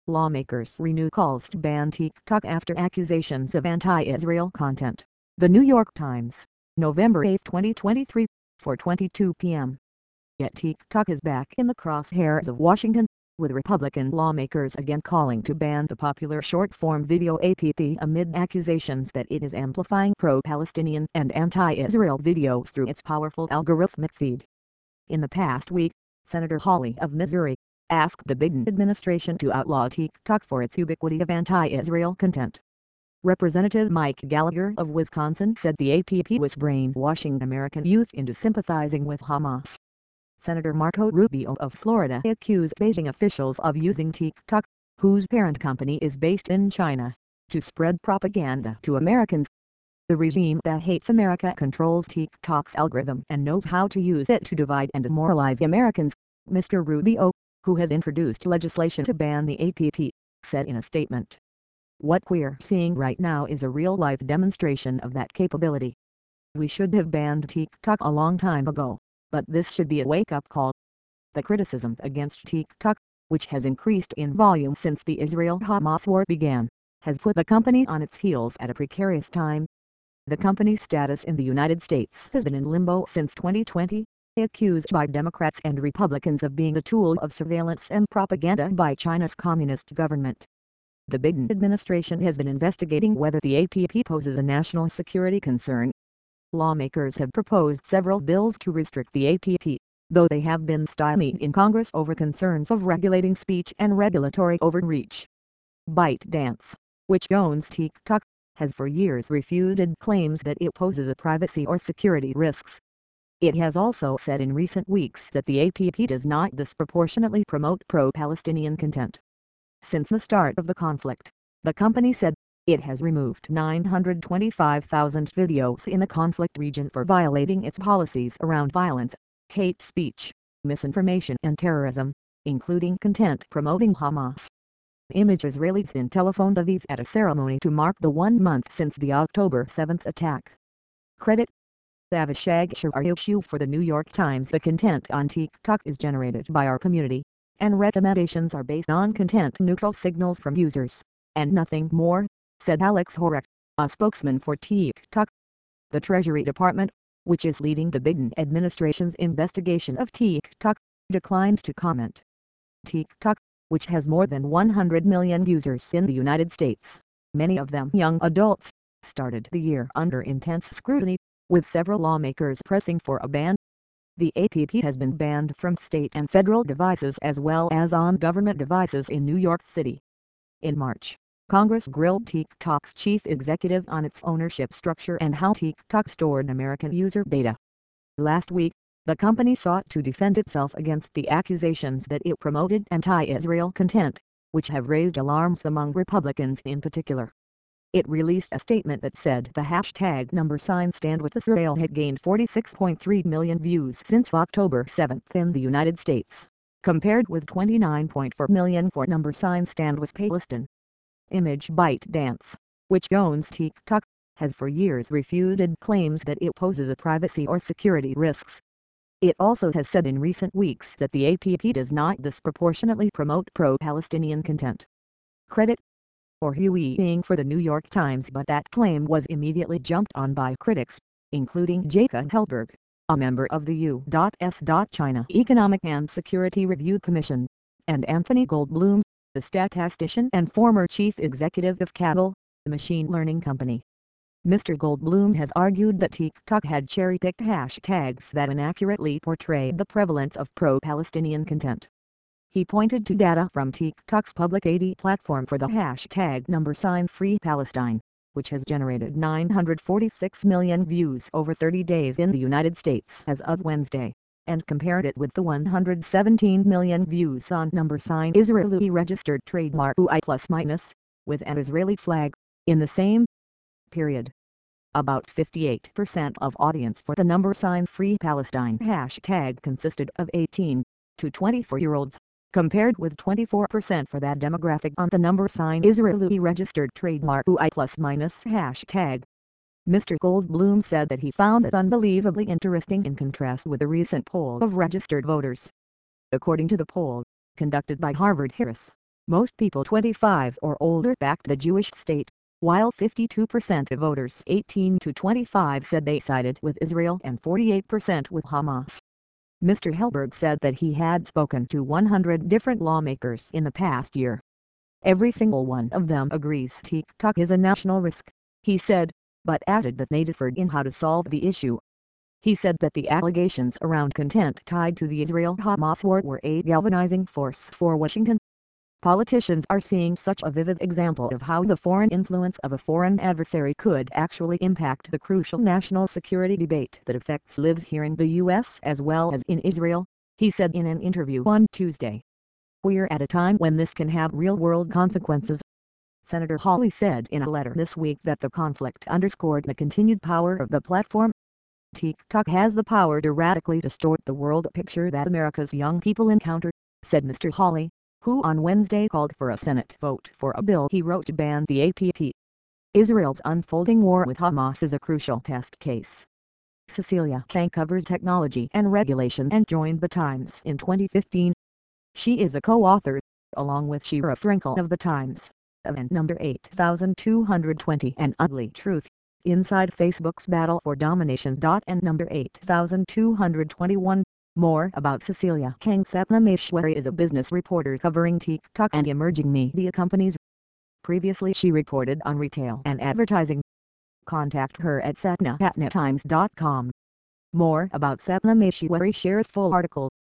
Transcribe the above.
Lawmakers renew calls to ban TikTok after accusations of anti-Israel content. The New York Times, November 8, 2023, 4:22 p.m. Yet TikTok is back in the crosshairs of Washington, with Republican lawmakers again calling to ban the popular short-form video app amid accusations that it is amplifying pro-Palestinian and anti-Israel videos through its powerful algorithmic feed. In the past week, Senator Hawley of Missouri asked the Biden administration to outlaw TikTok for its ubiquity of anti-Israel content. Representative Mike Gallagher of Wisconsin said the app was brainwashing American youth into sympathizing with Hamas. Senator Marco Rubio of Florida accused Beijing officials of using TikTok, whose parent company is based in China, to spread propaganda to Americans. The regime that hates America controls TikTok's algorithm and knows how to use it to divide and demoralize Americans, Mr. Rubio, who has introduced legislation to ban the app, said in a statement. What we're seeing right now is a real-life demonstration of that capability. We should have banned TikTok a long time ago, but this should be a wake-up call. The criticism against TikTok, which has increased in volume since the Israel-Hamas war began, has put the company on its heels at a precarious time. The company's status in the United States has been in limbo since 2020, accused by Democrats and Republicans of being a tool of surveillance and propaganda by China's communist government. The Biden administration has been investigating whether the app poses a national security concern. Lawmakers have proposed several bills to restrict the app, though they have been stymied in Congress over concerns of regulating speech and regulatory overreach. ByteDance, which owns TikTok, has for years refuted claims that it poses a privacy or security risks. It has also said in recent weeks that the app does not disproportionately promote pro-Palestinian content. Since the start of the conflict, the company said, it has removed 925,000 videos in the conflict region for violating its policies around violence, hate speech, misinformation and terrorism, including content promoting Hamas. Images released in Tel Aviv at a ceremony to mark the 1 month since the October 7 attack. Credit: Avishag Sharyoshu for the New York Times. The content on TikTok is generated by our community, and recommendations are based on content-neutral signals from users, and nothing more, said Alex Horek, a spokesman for TikTok. The Treasury Department, which is leading the Biden administration's investigation of TikTok, declined to comment. TikTok, which has more than 100 million users in the United States, many of them young adults, started the year under intense scrutiny, with several lawmakers pressing for a ban. The app has been banned from state and federal devices as well as on government devices in New York City. In March, Congress grilled TikTok's chief executive on its ownership structure and how TikTok stored American user data. Last week, the company sought to defend itself against the accusations that it promoted anti-Israel content, which have raised alarms among Republicans in particular. It released a statement that said the hashtag #Stand with Israel had gained 46.3 million views since October 7 in the United States, compared with 29.4 million for #Stand with Palestine. Image ByteDance, which owns TikTok, has for years refuted claims that it poses a privacy or security risks. It also has said in recent weeks that the app does not disproportionately promote pro-Palestinian content. Credit: or Hueying for the New York Times, but that claim was immediately jumped on by critics, including Jacob Hellberg, a member of the U.S. China Economic and Security Review Commission, and Anthony Goldbloom, the statistician and former chief executive of Kaggle, the machine learning company. Mr. Goldbloom has argued that TikTok had cherry-picked hashtags that inaccurately portrayed the prevalence of pro-Palestinian content. He pointed to data from TikTok's public AD platform for the hashtag #FreePalestine, which has generated 946 million views over 30 days in the United States as of Wednesday, and compared it with the 117 million views on Israeli registered trademark UI+- with an Israeli flag, in the same period. About 58% of audience for the #FreePalestine hashtag consisted of 18 to 24-year-olds, compared with 24% for that demographic on the #Israeli registered trademark UI+- hashtag. Mr. Goldbloom said that he found it unbelievably interesting in contrast with a recent poll of registered voters. According to the poll, conducted by Harvard Harris, Most people 25 or older backed the Jewish state, while 52% of voters 18 to 25 said they sided with Israel and 48% with Hamas. Mr. Helberg said that he had spoken to 100 different lawmakers in the past year. Every single one of them agrees TikTok is a national risk, he said, but added that they differed in how to solve the issue. He said that the allegations around content tied to the Israel-Hamas war were a galvanizing force for Washington. Politicians are seeing such a vivid example of how the foreign influence of a foreign adversary could actually impact the crucial national security debate that affects lives here in the U.S. as well as in Israel, he said in an interview on Tuesday. We're at a time when this can have real-world consequences. Senator Hawley said in a letter this week that the conflict underscored the continued power of the platform. TikTok has the power to radically distort the world picture that America's young people encounter, said Mr. Hawley, who on Wednesday called for a Senate vote for a bill he wrote to ban the app. Israel's unfolding war with Hamas is a crucial test case. Cecilia Kang covers technology and regulation and joined The Times in 2015. She is a co-author, along with Shira Frankel of The Times, and number 8220 An Ugly Truth, Inside Facebook's Battle for Domination. And number 8221. More about Cecilia Kang. Sapna Maheshwari is a business reporter covering TikTok and emerging media companies. Previously she reported on retail and advertising. Contact her at sapna@nettimes.com. More about Sapna Maheshwari. Share full article.